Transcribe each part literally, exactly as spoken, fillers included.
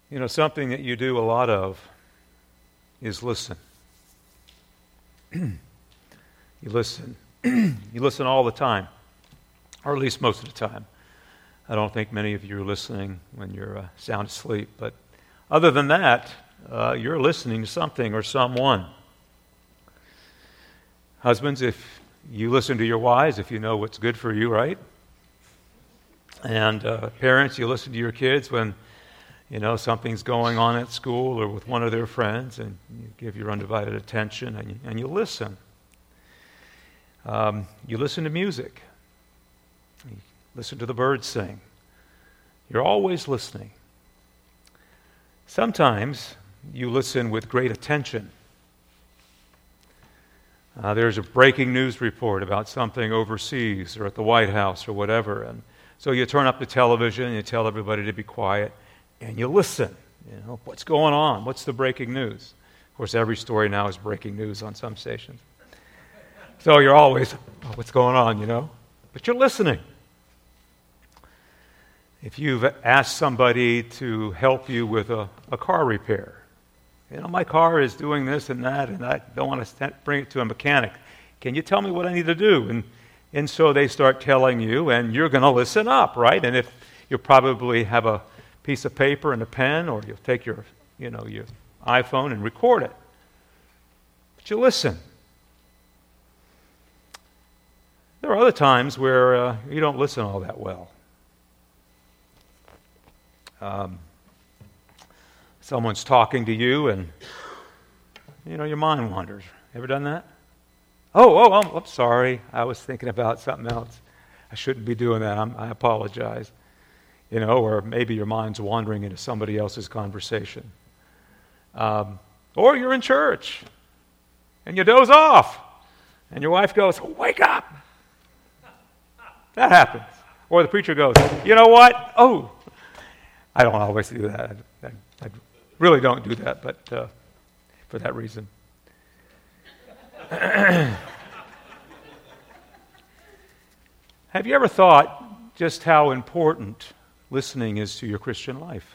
You know, something that you do a lot of is listen. You listen. You listen all the time, or at least most of the time. I don't think many of you are listening when you're uh, sound asleep, but other than that, uh, you're listening to something or someone. Husbands, if you listen to your wives, if you know what's good for you, right? And uh, parents, you listen to your kids when you know something's going on at school or with one of their friends, and you give your undivided attention and you, and you listen. Um, you listen to music. You listen to the birds sing. You're always listening. Sometimes you listen with great attention. Uh, there's a breaking news report about something overseas or at the White House or whatever, and so you turn up the television and you tell everybody to be quiet, and you listen. You know, what's going on? What's the breaking news? Of course, every story now is breaking news on some stations. So you're always, oh, what's going on, you know? But you're listening. If you've asked somebody to help you with a, a car repair, you know, my car is doing this and that, and I don't want to bring it to a mechanic. Can you tell me what I need to do? And and so they start telling you, and you're going to listen up, right? And if you probably have a piece of paper and a pen, or you'll take your, you know, your iPhone and record it. But you listen. There are other times where uh, you don't listen all that well. Um, someone's talking to you, and you know your mind wanders. Ever done that? Oh, oh, I'm, I'm sorry. I was thinking about something else. I shouldn't be doing that. I'm, I apologize. You know, or maybe your mind's wandering into somebody else's conversation. Um, or you're in church, and you doze off, and your wife goes, "Wake up!" That happens. Or the preacher goes, "You know what? Oh." I don't always do that. I, I, I really don't do that, but uh, for that reason. Have you ever thought just how important listening is to your Christian life?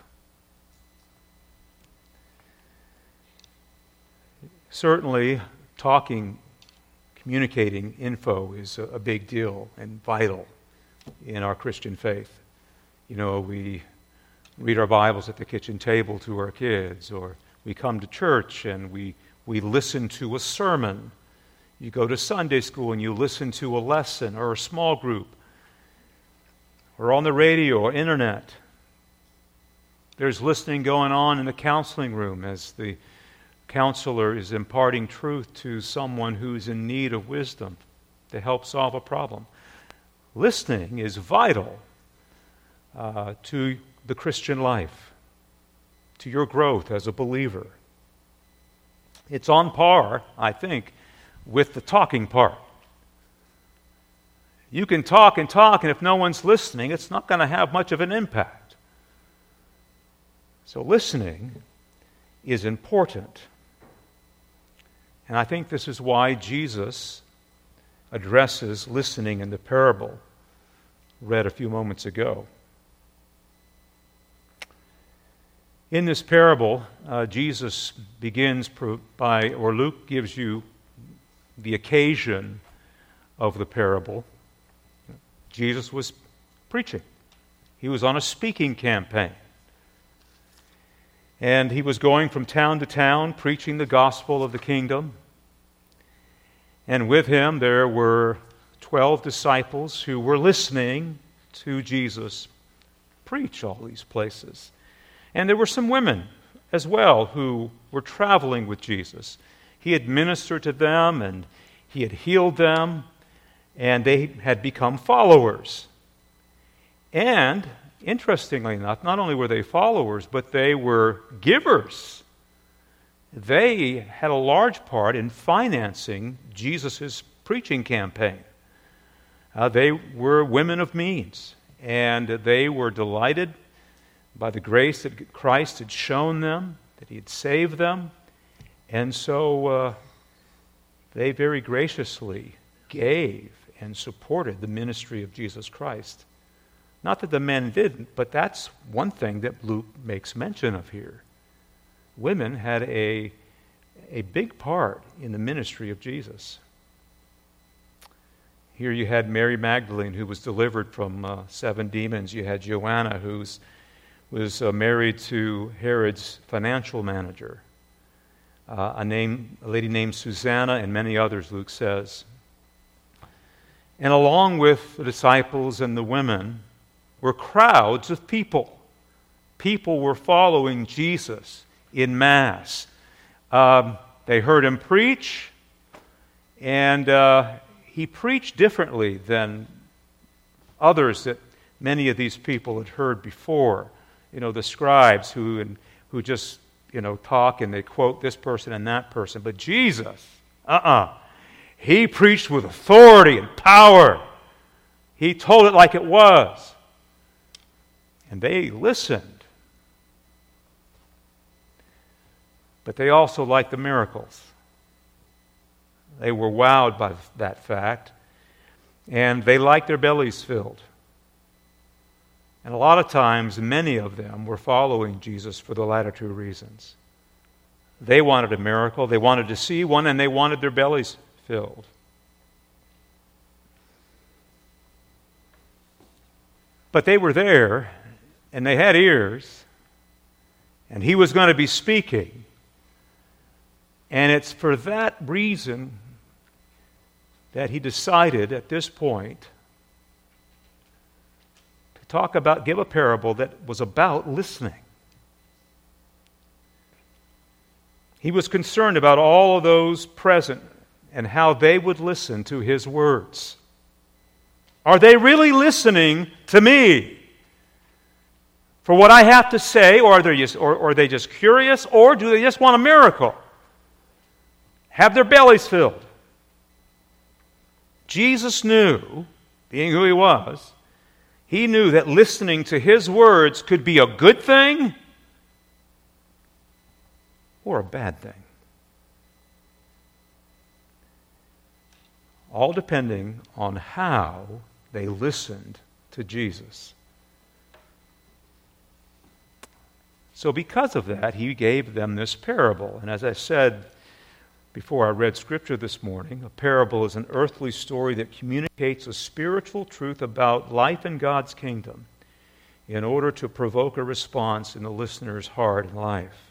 Certainly, talking, communicating info is a, a big deal and vital in our Christian faith. You know, we read our Bibles at the kitchen table to our kids, or we come to church and we, we listen to a sermon. You go to Sunday school and you listen to a lesson or a small group, or on the radio or internet. There's listening going on in the counseling room as the counselor is imparting truth to someone who's in need of wisdom to help solve a problem. Listening is vital uh, to the Christian life, to your growth as a believer. It's on par, I think, with the talking part. You can talk and talk, and if no one's listening, it's not going to have much of an impact. So listening is important. And I think this is why Jesus addresses listening in the parable read a few moments ago. In this parable, uh, Jesus begins by, or Luke gives you the occasion of the parable. Jesus was preaching. He was on a speaking campaign. And he was going from town to town preaching the gospel of the kingdom. And with him there were twelve disciples who were listening to Jesus preach all these places. And there were some women as well who were traveling with Jesus. He had ministered to them and he had healed them, and they had become followers. And interestingly enough, not only were they followers, but they were givers. They had a large part in financing Jesus' preaching campaign. Uh, they were women of means, and they were delighted by the grace that Christ had shown them, that he had saved them. And so uh, they very graciously gave and supported the ministry of Jesus Christ Not that the men didn't, but that's one thing that Luke makes mention of here. Women had a, a big part in the ministry of Jesus. Here you had Mary Magdalene, who was delivered from uh, seven demons. You had Joanna, who was uh, married to Herod's financial manager. Uh, a, name, a lady named Susanna, and many others, Luke says. And along with the disciples and the women were crowds of people. People were following Jesus in mass. Um, they heard him preach, and uh, he preached differently than others that many of these people had heard before. You know, the scribes who who just, you know, talk and they quote this person and that person. But Jesus, uh-uh. He preached with authority and power. He told it like it was. And they listened. But they also liked the miracles. They were wowed by that fact. And they liked their bellies filled. And a lot of times, many of them were following Jesus for the latter two reasons. They wanted a miracle, they wanted to see one, and they wanted their bellies filled. But they were there, and they had ears, and he was going to be speaking. And it's for that reason that he decided at this point to talk about, give a parable that was about listening. He was concerned about all of those present and how they would listen to his words. Are they really listening to me for what I have to say, or are they just, or, or are they just curious, or do they just want a miracle? Have their bellies filled. Jesus knew, being who he was, he knew that listening to his words could be a good thing or a bad thing. All depending on how they listened to Jesus. So because of that, he gave them this parable. And as I said before I read Scripture this morning, a parable is an earthly story that communicates a spiritual truth about life in God's kingdom in order to provoke a response in the listener's heart and life.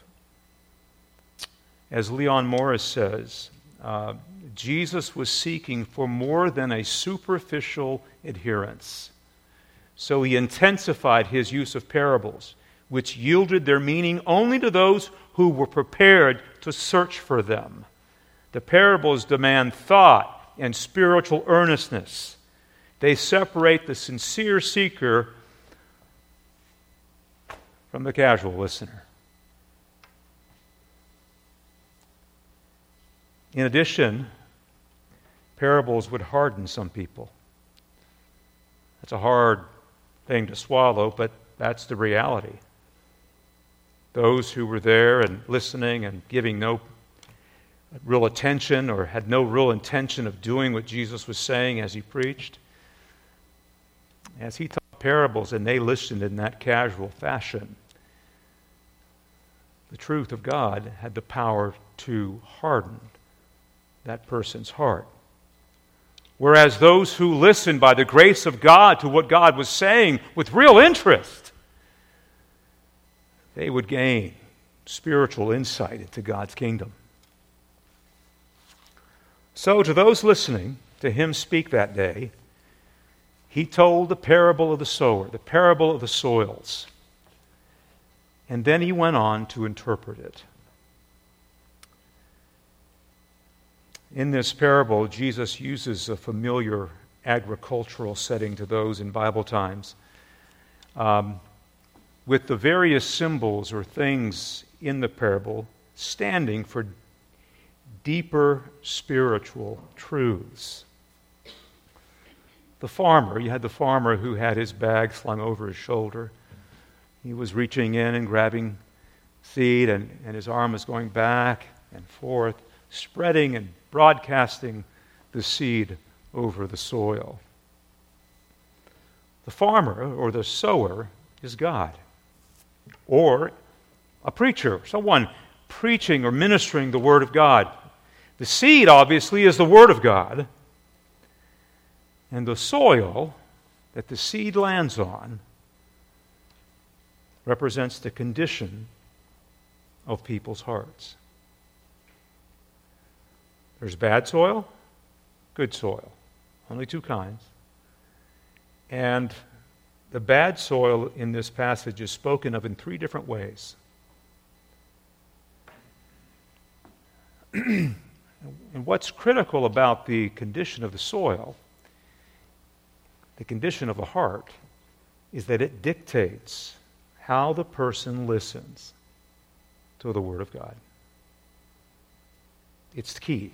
As Leon Morris says, uh, Jesus was seeking for more than a superficial adherence. So he intensified his use of parables, which yielded their meaning only to those who were prepared to search for them. The parables demand thought and spiritual earnestness. They separate the sincere seeker from the casual listener. In addition, parables would harden some people. That's a hard thing to swallow, but that's the reality. Those who were there and listening and giving no real attention or had no real intention of doing what Jesus was saying as he preached, as he taught parables and they listened in that casual fashion, the truth of God had the power to harden that person's heart. Whereas those who listened by the grace of God to what God was saying with real interest, they would gain spiritual insight into God's kingdom. So to those listening to him speak that day, he told the parable of the sower, the parable of the soils. And then he went on to interpret it. In this parable, Jesus uses a familiar agricultural setting to those in Bible times, um, with the various symbols or things in the parable standing for deeper spiritual truths. The farmer, you had the farmer who had his bag slung over his shoulder. He was reaching in and grabbing seed, and, and his arm was going back and forth, spreading and broadcasting the seed over the soil. The farmer or the sower is God, or a preacher, someone preaching or ministering the Word of God. The seed, obviously, is the Word of God, and the soil that the seed lands on represents the condition of people's hearts. There's bad soil, good soil. Only two kinds. And the bad soil in this passage is spoken of in three different ways. And what's critical about the condition of the soil, the condition of the heart, is that it dictates how the person listens to the Word of God. It's the key.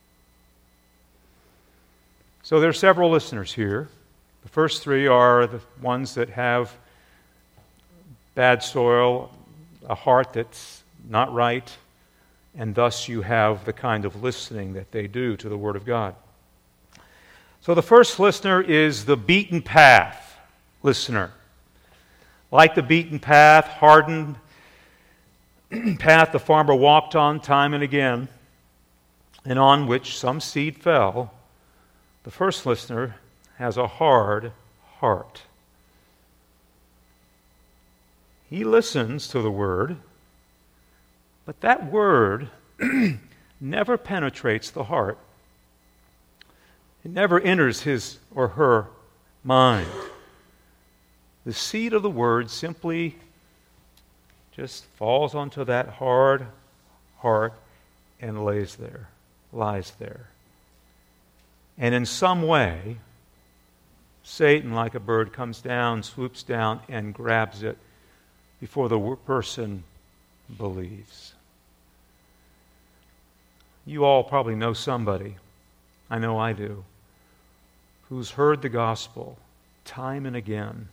So there are several listeners here. The first three are the ones that have bad soil, a heart that's not right, and thus you have the kind of listening that they do to the Word of God. So the first listener is the beaten path listener. Like the beaten path, hardened path the farmer walked on time and again, and on which some seed fell, the first listener has a hard heart. He listens to the Word, but that Word never penetrates the heart. It never enters his or her mind. The seed of the Word simply just falls onto that hard heart and lays there, lies there. And in some way, Satan, like a bird, comes down, swoops down, and grabs it before the person believes. You all probably know somebody, I know I do, who's heard the gospel time and again.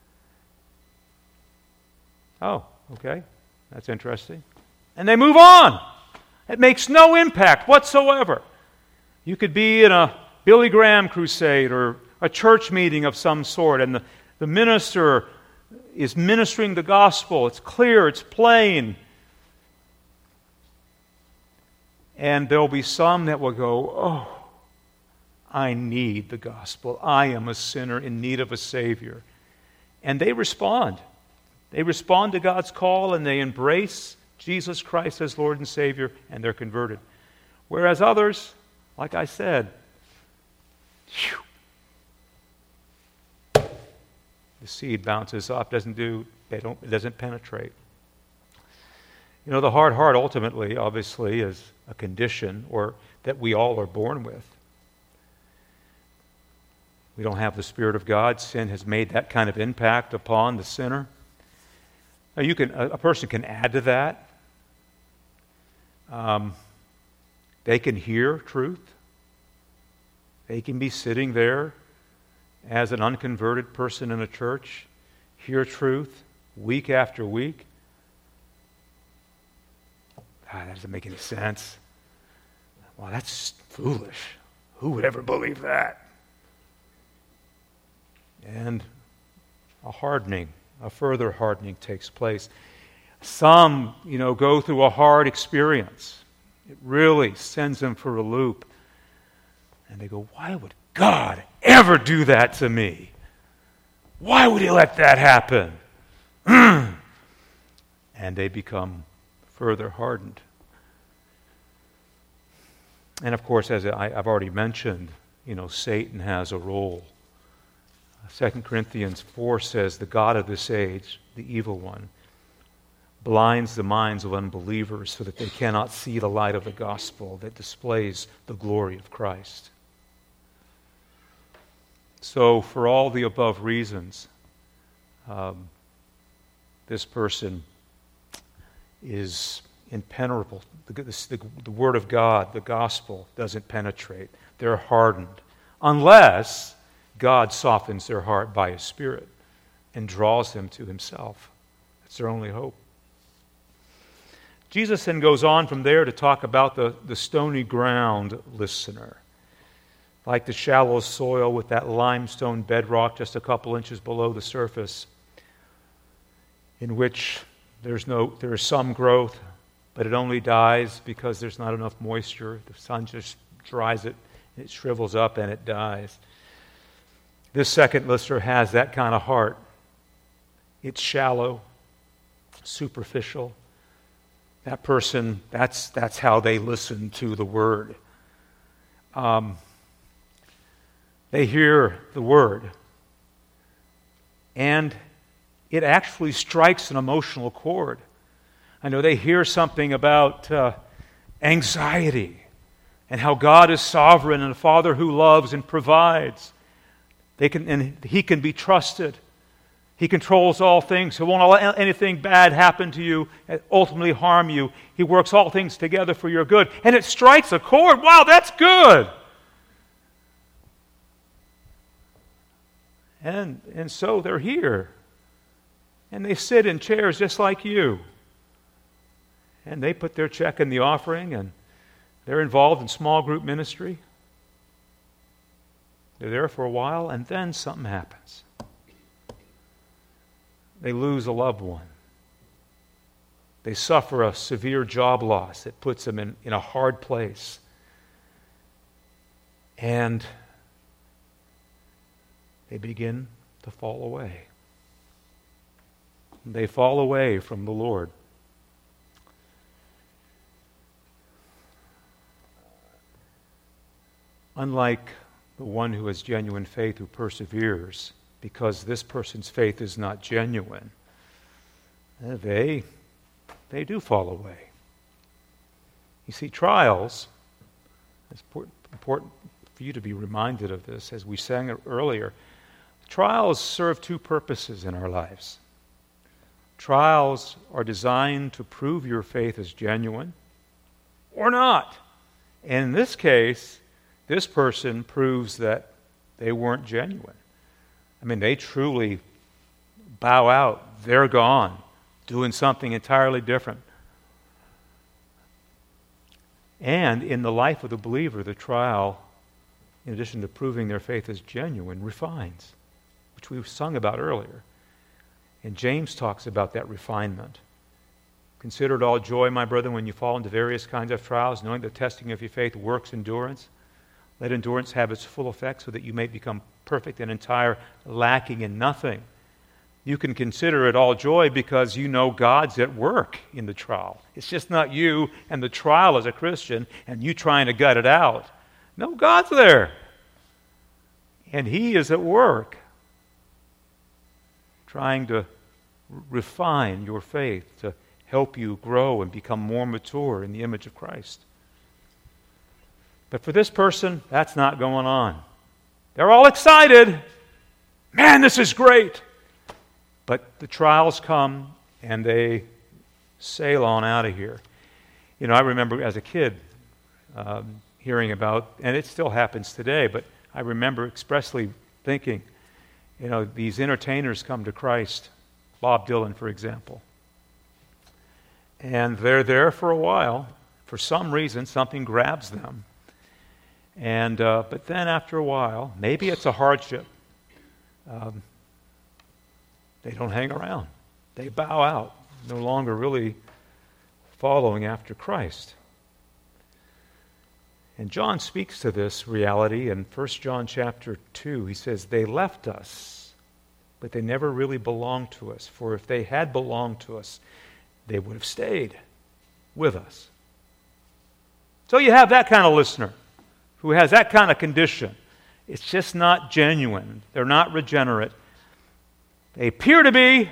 Oh, okay, that's interesting. And they move on. It makes no impact whatsoever. You could be in a Billy Graham crusade or a church meeting of some sort, and the, the minister is ministering the gospel. It's clear, it's plain. And there'll be some that will go, oh, I need the gospel. I am a sinner in need of a Savior. And they respond. They respond to God's call and they embrace Jesus Christ as Lord and Savior, and they're converted. Whereas others, like I said, whew, the seed bounces off, doesn't do, they don't, it doesn't penetrate. You know, the hard heart ultimately, obviously, is a condition or that we all are born with. We don't have the Spirit of God. Sin has made that kind of impact upon the sinner. Now, you can a, a person can add to that. Um, they can hear truth. They can be sitting there as an unconverted person in a church, hear truth week after week. God, that doesn't make any sense. Well, that's foolish. Who would ever believe that? And a hardening, a further hardening takes place. Some, you know, go through a hard experience. It really sends them for a loop. And they go, why would God ever do that to me? Why would He let that happen? And they become further hardened. And of course, as I, I've already mentioned, you know, Satan has a role. Second Corinthians four says, the God of this age, the evil one, blinds the minds of unbelievers so that they cannot see the light of the gospel that displays the glory of Christ. So, for all the above reasons, um, this person is impenetrable. The, the, the Word of God, the gospel, doesn't penetrate. They're hardened. Unless God softens their heart by His Spirit and draws them to Himself. That's their only hope. Jesus then goes on from there to talk about the, the stony ground listener. like the shallow soil with that limestone bedrock just a couple inches below the surface, in which there's no there is some growth, but it only dies because there's not enough moisture. The sun just dries it, it shrivels up, and it dies. This second listener has that kind of heart. It's shallow, superficial. That person, that's that's how they listen to the Word. Um, they hear the Word, and it actually strikes an emotional chord. I know they hear something about uh, anxiety and how God is sovereign and a Father who loves and provides. They can, and He can be trusted. He controls all things. He won't allow anything bad happen to you and ultimately harm you. He works all things together for your good. And it strikes a chord. Wow, that's good. And, and so they're here. And they sit in chairs just like you. And they put their check in the offering, and they're involved in small group ministry. They're there for a while, and then something happens. They lose a loved one. They suffer a severe job loss that puts them in, in a hard place. And they begin to fall away. They fall away from the Lord. Unlike the one who has genuine faith, who perseveres, because this person's faith is not genuine, they, they do fall away. You see, trials, it's important for you to be reminded of this, as we sang it earlier. Trials serve two purposes in our lives. Trials are designed to prove your faith is genuine or not. And in this case, this person proves that they weren't genuine. I mean, they truly bow out. They're gone, doing something entirely different. And in the life of the believer, the trial, in addition to proving their faith is genuine, refines, which we sung about earlier. And James talks about that refinement. Consider it all joy, my brethren, when you fall into various kinds of trials, knowing the testing of your faith works endurance. Let endurance have its full effect so that you may become perfect and entire, lacking in nothing. You can consider it all joy because you know God's at work in the trial. It's just not you and the trial as a Christian and you trying to gut it out. No, God's there. And He is at work trying to refine your faith, to help you grow and become more mature in the image of Christ. But for this person, that's not going on. They're all excited. Man, this is great. But the trials come and they sail on out of here. You know, I remember as a kid um, hearing about, and it still happens today, but I remember expressly thinking, you know, these entertainers come to Christ, Bob Dylan, for example. And they're there for a while. For some reason, something grabs them. And uh, but then after a while, maybe it's a hardship, um, they don't hang around. They bow out, no longer really following after Christ. And John speaks to this reality in First John chapter two. He says, they left us, but they never really belonged to us. For if they had belonged to us, they would have stayed with us. So you have that kind of listener who has that kind of condition. It's just not genuine. They're not regenerate. They appear to be.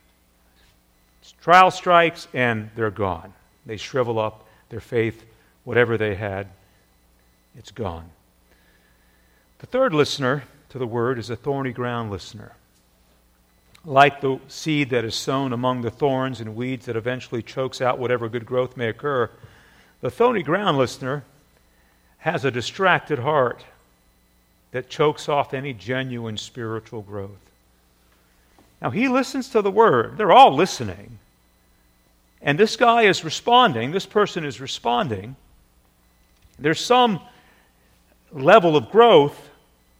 Trial strikes and they're gone. They shrivel up. Their faith, whatever they had, it's gone. The third listener to the word is a thorny ground listener. Like the seed that is sown among the thorns and weeds that eventually chokes out whatever good growth may occur, the thorny ground listener has a distracted heart that chokes off any genuine spiritual growth. Now, he listens to the word. They're all listening. And this guy is responding. This person is responding. There's some level of growth,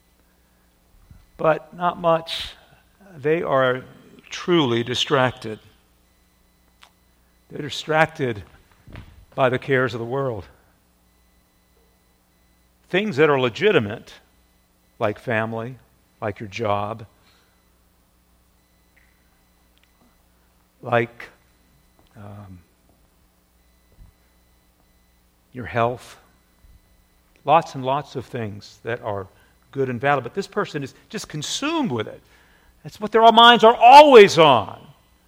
but not much. They are truly distracted. They're distracted by the cares of the world. Things that are legitimate, like family, like your job, like um, your health, lots and lots of things that are good and valid, but this person is just consumed with it. That's what their minds are always on.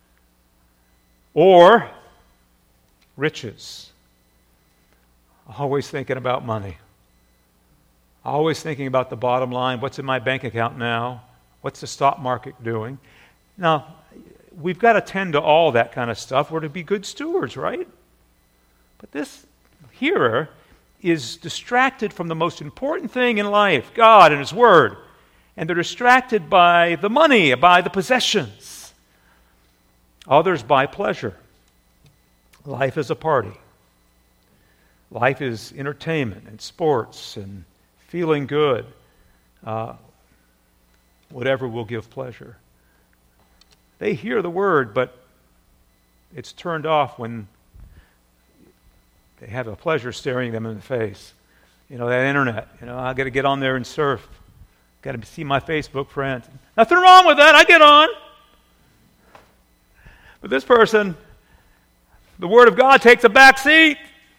Or riches. Always thinking about money. Always thinking about the bottom line. What's in my bank account now? What's the stock market doing? Now, we've got to tend to all that kind of stuff. We're to be good stewards, right? But this hearer is distracted from the most important thing in life, God and His Word. And they're distracted by the money, by the possessions. Others by pleasure. Life is a party. Life is entertainment and sports and feeling good. Uh, whatever will give pleasure. They hear the Word, but it's turned off when they have a pleasure staring them in the face. You know, that internet. You know, I got to get on there and surf. Got to see my Facebook friends. Nothing wrong with that. I get on. But this person, the Word of God takes a back seat.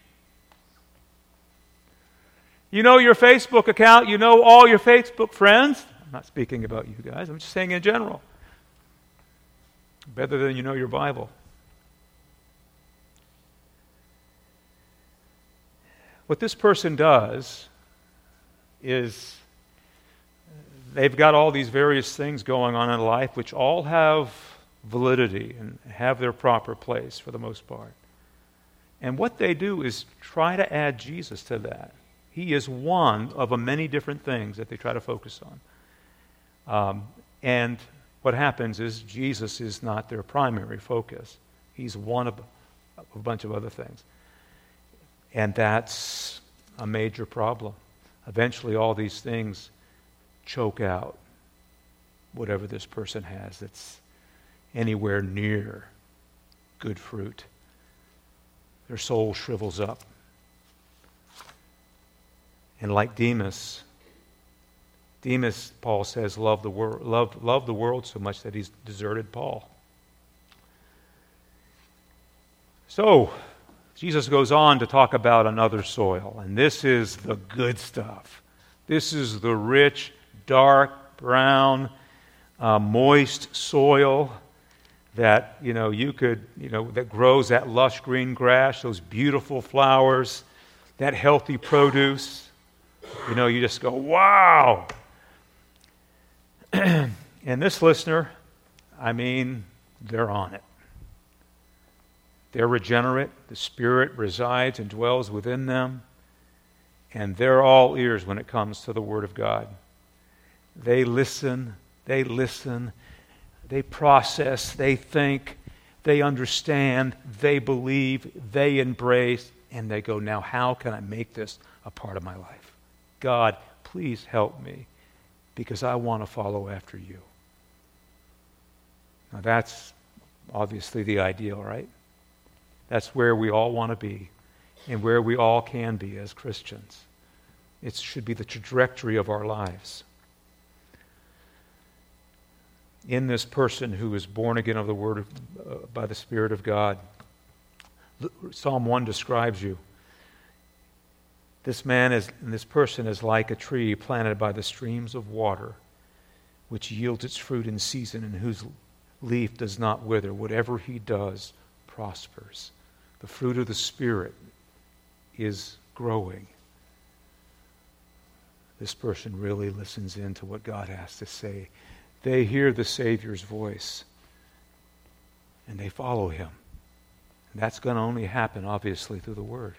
You know your Facebook account. You know all your Facebook friends. I'm not speaking about you guys. I'm just saying in general. Better than you know your Bible. What this person does is they've got all these various things going on in life which all have validity and have their proper place for the most part. And what they do is try to add Jesus to that. He is one of a many different things that they try to focus on. Um, and what happens is Jesus is not their primary focus. He's one of a bunch of other things. And that's a major problem. Eventually all these things choke out whatever this person has that's anywhere near good fruit. Their soul shrivels up. And like Demas, Demas, Paul says, loved the world, loved, loved the world so much that he's deserted Paul. So, Jesus goes on to talk about another soil, and this is the good stuff. This is the rich, dark, brown, uh, moist soil that, you know, you could, you know, that grows that lush green grass, those beautiful flowers, that healthy produce. You know, you just go, wow! And this listener, I mean, they're on it. They're regenerate. The Spirit resides and dwells within them. And they're all ears when it comes to the Word of God. They listen. They listen. They process. They think. They understand. They believe. They embrace. And they go, now how can I make this a part of my life? God, please help me because I want to follow after you. Now that's obviously the ideal, right? That's where we all want to be and where we all can be as Christians. It should be the trajectory of our lives. In this person who is born again of the Word of, uh, by the Spirit of God, Psalm one describes you. This man is, and this person is like a tree planted by the streams of water, which yields its fruit in season and whose leaf does not wither. Whatever he does prospers. The fruit of the Spirit is growing. This person really listens in to what God has to say. They hear the Savior's voice and they follow Him. And that's going to only happen, obviously, through the Word.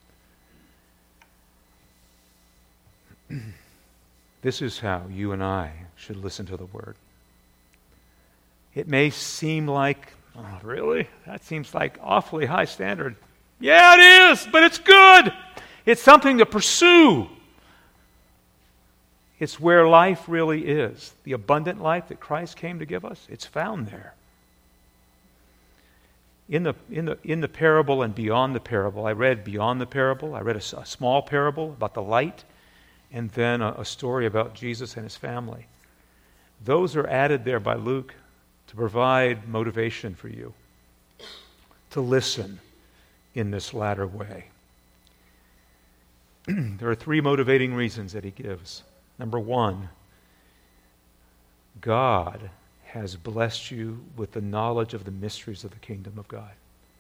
This is how you and I should listen to the Word. It may seem like, oh, really? That seems like awfully high standard. Yeah, it is, but it's good. It's something to pursue. It's where life really is. The abundant life that Christ came to give us, it's found there. In the, in the, in the parable and beyond the parable, I read beyond the parable. I read a, a small parable about the light, and then a, a story about Jesus and his family. Those are added there by Luke to provide motivation for you to listen in this latter way. There are three motivating reasons that he gives. Number one, God has blessed you with the knowledge of the mysteries of the kingdom of God.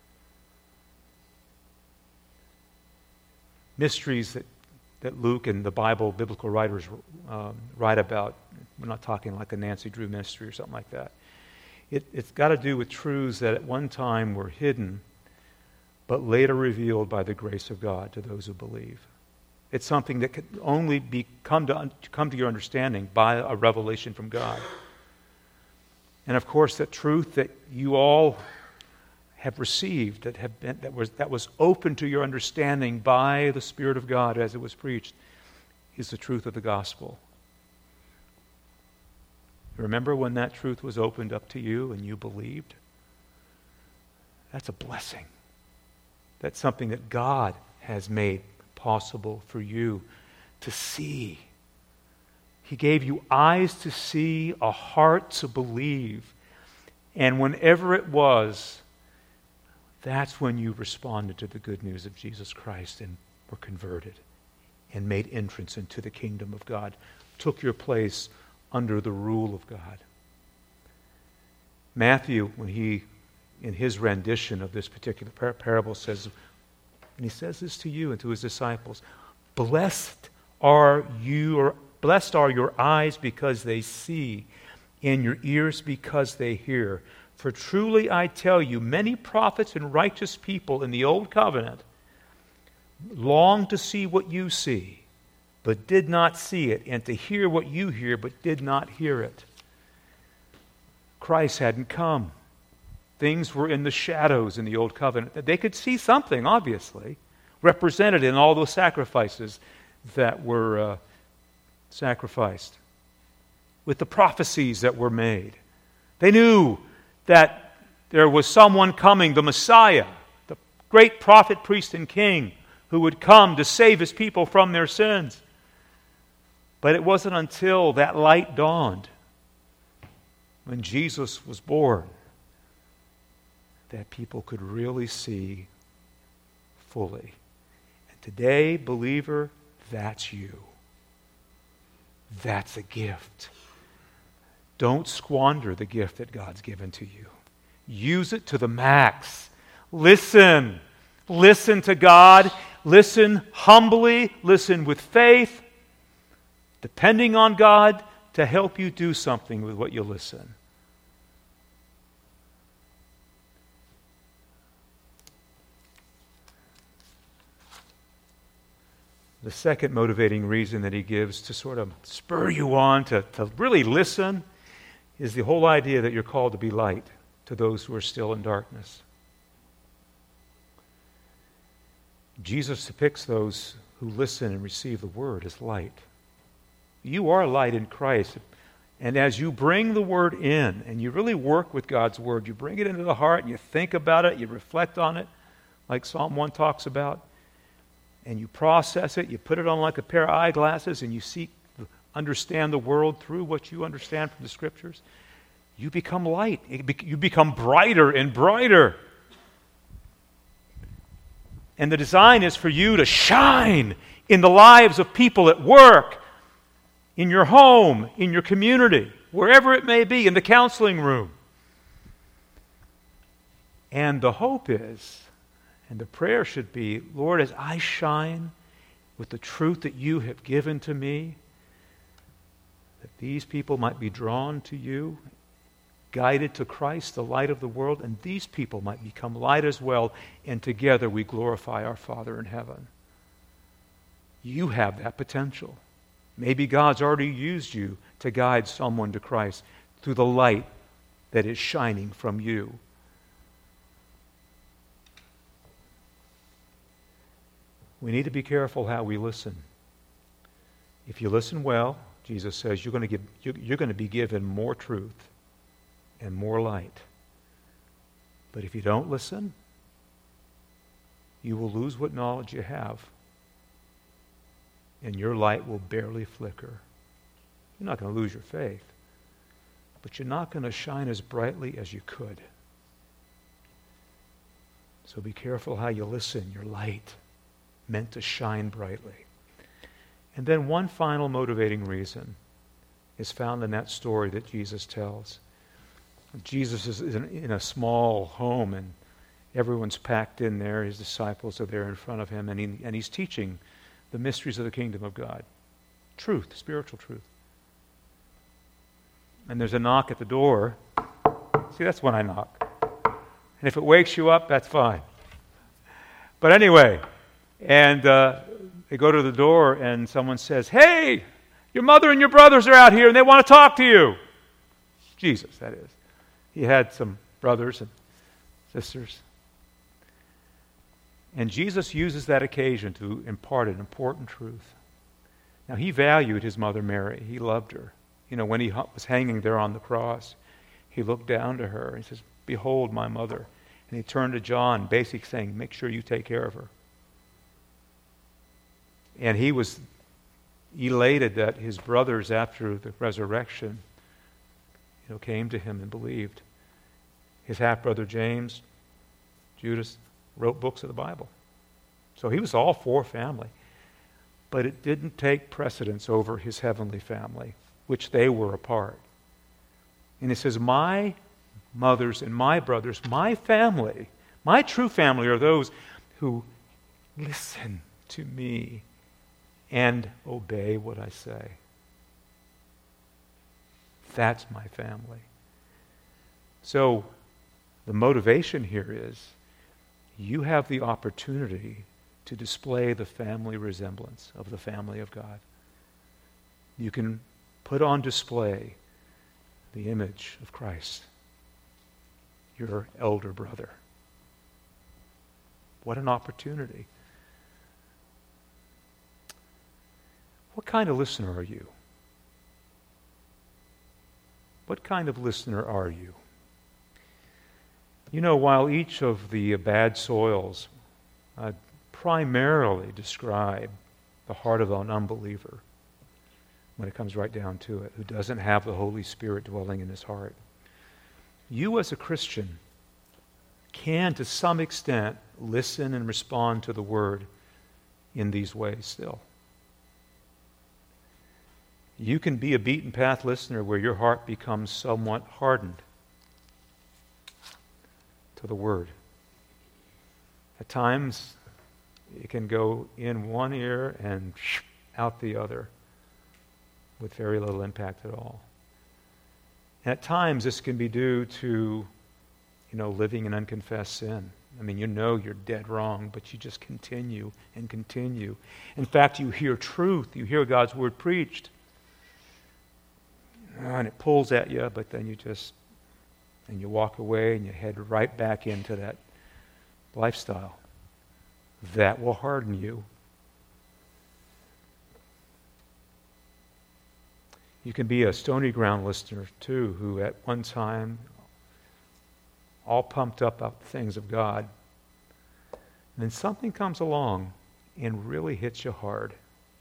Mysteries that, that Luke and the Bible, biblical writers um, write about. We're not talking like a Nancy Drew mystery or something like that. It, it's got to do with truths that at one time were hidden, but later revealed by the grace of God to those who believe. It's something that can only be come to come to your understanding by a revelation from God. And of course, that truth that you all have received, that have been that was that was open to your understanding by the Spirit of God as it was preached, is the truth of the gospel. Remember when that truth was opened up to you and you believed? That's a blessing. That's something that God has made possible for you to see. He gave you eyes to see, a heart to believe. And whenever it was, that's when you responded to the good news of Jesus Christ and were converted and made entrance into the kingdom of God, took your place under the rule of God. Matthew, when he, in his rendition of this particular par- parable, says, and he says this to you and to his disciples, Blessed are you, or blessed are your eyes because they see, and your ears because they hear. For truly I tell you, many prophets and righteous people in the old covenant longed to see what you see, but did not see it, and to hear what you hear, but did not hear it. Christ hadn't come. Things were in the shadows in the old covenant. They could see something, obviously, represented in all those sacrifices that were uh, sacrificed, with the prophecies that were made. They knew that there was someone coming, the Messiah, the great prophet, priest, and king, who would come to save his people from their sins. But it wasn't until that light dawned, when Jesus was born, that people could really see fully. And today, believer, that's you. That's a gift. Don't squander the gift that God's given to you. Use it to the max. Listen. Listen to God. Listen humbly. Listen with faith. Depending on God to help you do something with what you listen. The second motivating reason that he gives to sort of spur you on to, to really listen is the whole idea that you're called to be light to those who are still in darkness. Jesus depicts those who listen and receive the word as light. You are light in Christ. And as you bring the word in and you really work with God's word, you bring it into the heart and you think about it, you reflect on it, like Psalm one talks about, and you process it, you put it on like a pair of eyeglasses, and you seek to understand the world through what you understand from the Scriptures, you become light. You become brighter and brighter. And the design is for you to shine in the lives of people at work, in your home, in your community, wherever it may be, in the counseling room. And the hope is, and the prayer should be, Lord, as I shine with the truth that you have given to me, that these people might be drawn to you, guided to Christ, the light of the world, and these people might become light as well, and together we glorify our Father in heaven. You have that potential. Maybe God's already used you to guide someone to Christ through the light that is shining from you. We need to be careful how we listen. If you listen well, Jesus says, you're going to give, you're going to be given more truth and more light. But if you don't listen, you will lose what knowledge you have, and your light will barely flicker. You're not going to lose your faith, but you're not going to shine as brightly as you could. So be careful how you listen. Your light meant to shine brightly. And then one final motivating reason is found in that story that Jesus tells. Jesus is in, in a small home, and everyone's packed in there. His disciples are there in front of him, and, he, and he's teaching the mysteries of the kingdom of God. Truth, spiritual truth. And there's a knock at the door. See, that's when I knock. And if it wakes you up, that's fine. But anyway, and uh, they go to the door, and someone says, "Hey, your mother and your brothers are out here, and they want to talk to you." Jesus, that is. He had some brothers and sisters. And Jesus uses that occasion to impart an important truth. Now, he valued his mother Mary. He loved her. You know, when he was hanging there on the cross, he looked down to her and he says, "Behold my mother." And he turned to John, basically saying, "Make sure you take care of her." And he was elated that his brothers, after the resurrection, you know, came to him and believed. His half-brother James, Judas, wrote books of the Bible. So he was all for family. But it didn't take precedence over his heavenly family, which they were a part. And he says, my mothers and my brothers, my family, my true family are those who listen to me and obey what I say. That's my family. So the motivation here is you have the opportunity to display the family resemblance of the family of God. You can put on display the image of Christ, your elder brother. What an opportunity. What kind of listener are you? What kind of listener are you? You know, while each of the bad soils uh, primarily describe the heart of an unbeliever, when it comes right down to it, who doesn't have the Holy Spirit dwelling in his heart, you as a Christian can, to some extent, listen and respond to the Word in these ways still. You can be a beaten path listener where your heart becomes somewhat hardened to the Word. At times, it can go in one ear and out the other with very little impact at all. And at times, this can be due to, you know, living in unconfessed sin. I mean, you know you're dead wrong, but you just continue and continue. In fact, you hear truth. You hear God's Word preached. And it pulls at you, but then you just, and you walk away and you head right back into that lifestyle. That will harden you. You can be a stony ground listener too, who at one time, all pumped up about the things of God, and then something comes along and really hits you hard.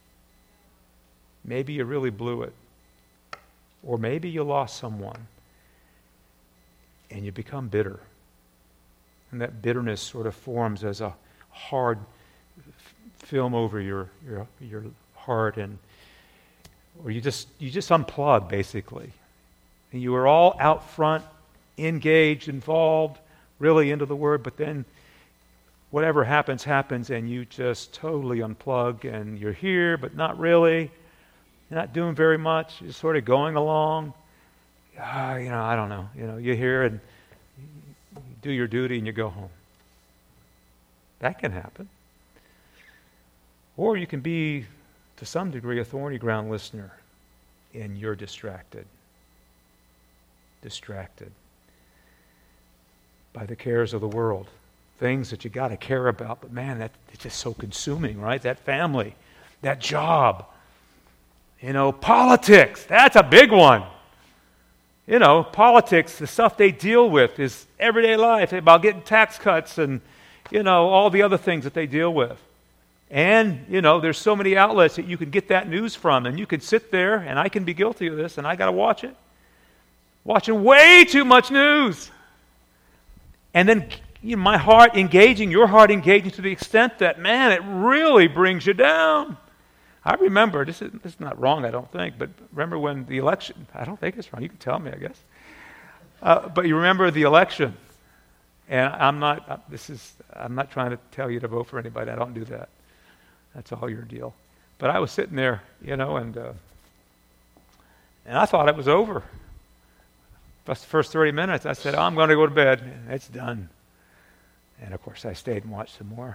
Maybe you really blew it. Or maybe you lost someone and you become bitter. And that bitterness sort of forms as a hard f- film over your, your your heart, and or you just you just unplug basically. And you were all out front, engaged, involved, really into the Word, but then whatever happens, happens, and you just totally unplug, and you're here, but not really. You're not doing very much. You're sort of going along. Ah, you know, I don't know. You know, you're here and you do your duty and you go home. That can happen. Or you can be, to some degree, a thorny ground listener, and you're distracted. Distracted by the cares of the world. Things that you got to care about, but man, that, it's just so consuming, right? That family, that job. You know, politics, that's a big one. You know, politics, the stuff they deal with is everyday life, about getting tax cuts and, you know, all the other things that they deal with. And, you know, there's so many outlets that you can get that news from, and you can sit there, and I can be guilty of this, and I got to watch it. Watching way too much news. And then, you know, my heart engaging, your heart engaging to the extent that, man, it really brings you down. I remember, this is, this is not wrong, I don't think, but remember when the election, I don't think it's wrong, you can tell me, I guess. Uh, but you remember the election, and I'm not, uh, this is, I'm not trying to tell you to vote for anybody, I don't do that. That's all your deal. But I was sitting there, you know, and uh, and I thought it was over. The first thirty minutes, I said, oh, I'm going to go to bed. It's done. And of course, I stayed and watched some more.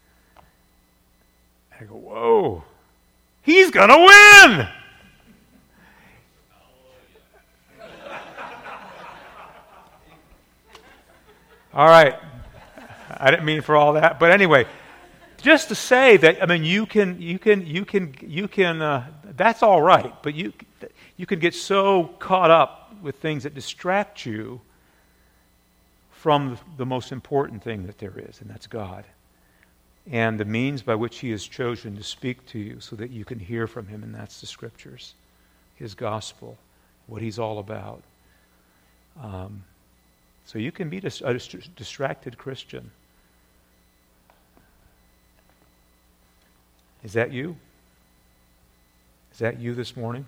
I go, whoa, he's going to win! All right. I didn't mean for all that. But anyway, just to say that, I mean, you can, you can, you can, you can, uh, that's all right. But you, you can get so caught up with things that distract you from the most important thing that there is, and that's God. And the means by which He has chosen to speak to you so that you can hear from Him, and that's the Scriptures, His gospel, what He's all about. Um, so you can be dis- a dis- distracted Christian. Is that you? Is that you this morning?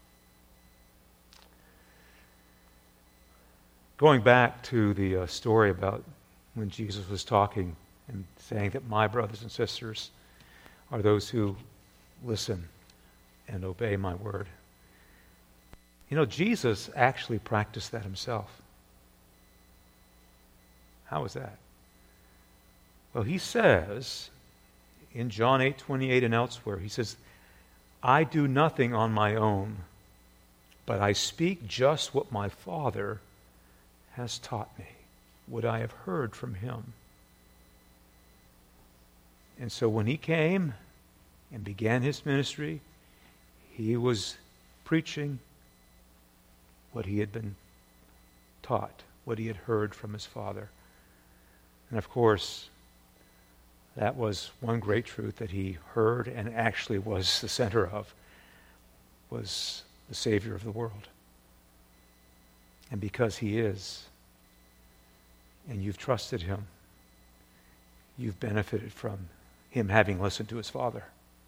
Going back to the uh, story about when Jesus was talking and saying that my brothers and sisters are those who listen and obey my word. You know, Jesus actually practiced that himself. How is that? Well, he says in John eight twenty-eight and elsewhere, he says, I do nothing on my own, but I speak just what my Father has taught me, what I have heard from Him. And so when He came and began His ministry, He was preaching what He had been taught, what He had heard from His Father. And of course, that was one great truth that He heard and actually was the center of, was the Savior of the world. And because He is, and you've trusted Him, you've benefited from Him having listened to His Father.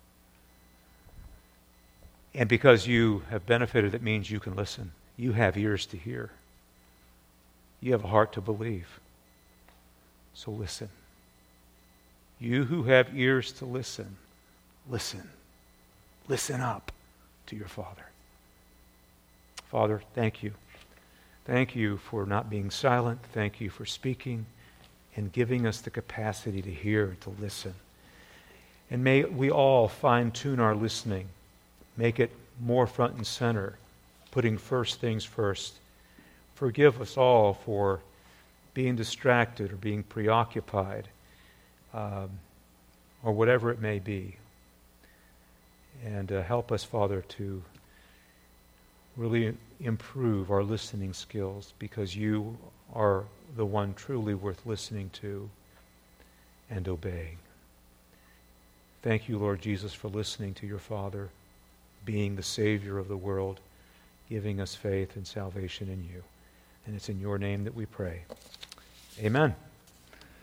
And because you have benefited, it means you can listen. You have ears to hear. You have a heart to believe. So listen. You who have ears to listen, listen. Listen up to your Father. Father, thank you. Thank you for not being silent. Thank you for speaking and giving us the capacity to hear and to listen. And may we all fine-tune our listening, make it more front and center, putting first things first. Forgive us all for being distracted or being preoccupied, um, or whatever it may be. And uh, help us, Father, to really improve our listening skills, because you are the one truly worth listening to and obeying. Thank you, Lord Jesus, for listening to your Father, being the Savior of the world, giving us faith and salvation in you. And it's in your name that we pray. Amen.